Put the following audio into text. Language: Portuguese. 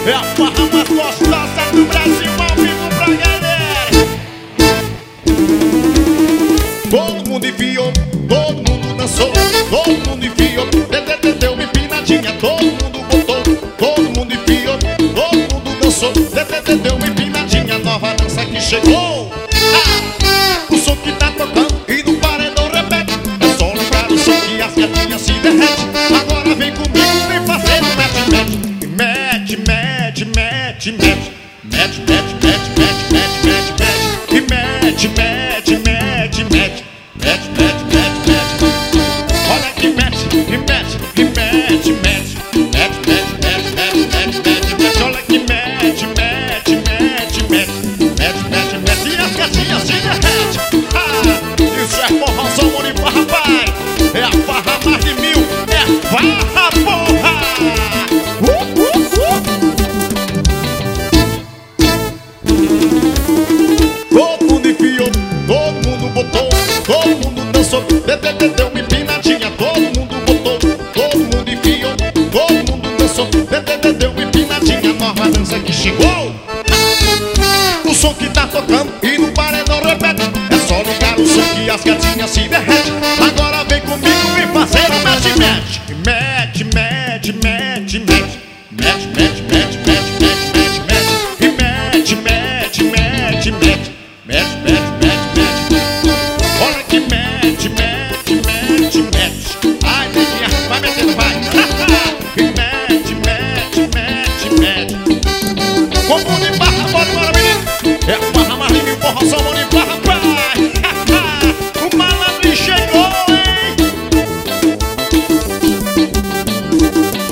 É a farra mais gostosa do Brasil, ao vivo pra galera. Todo mundo enfiou, todo mundo dançou, todo mundo enfiou, deu uma empinadinha, todo mundo botou, todo mundo enfiou, todo mundo dançou, deu uma empinadinha, nova dança que chegou. O som que tá tocando e no paredão repete, é só ligar o som que as gatinhas se derrete. Agora vem comigo, vem fazer o mete, mete, mete, mete, mete, mete, mete, mete, mete, mete, mete, mete, mete, mete, mete, mete, mete, mete, mete. Olha que mete, mete, mete, mete, mete, mete, mete, mete, mete, mete, mete. Olha que mete, mete, mete, mete, mete, mete, mete. E as gatinhas se derrete. Isso é forrozão Moripa, rapaz. É a farra mais de 1000, é farra, porra. Todo mundo enfiou, todo mundo botou, todo mundo dançou, deu uma empinadinha, todo mundo botou, todo mundo enfiou, todo mundo dançou, deu uma empinadinha, nova dança que chegou. O som que tá tocando e no paredão repete, é só ligar o som que as gatinhas se derrete. Agora vem comigo, vem fazer o mete, mete, mete, mete, mete, mete, mete, mete, mete, mete, mete, mete, mete, mete, mete, mete, mete, mete, mete, mete. Olha que mete, mete, mete, mete. Ai, neguinha, vai metendo, vai. Mete, mete, mete, mete. Como de barra, bora, menino. É a barra mais linda e forrozão, mano, de barra, rapaz. O malandro chegou, hein.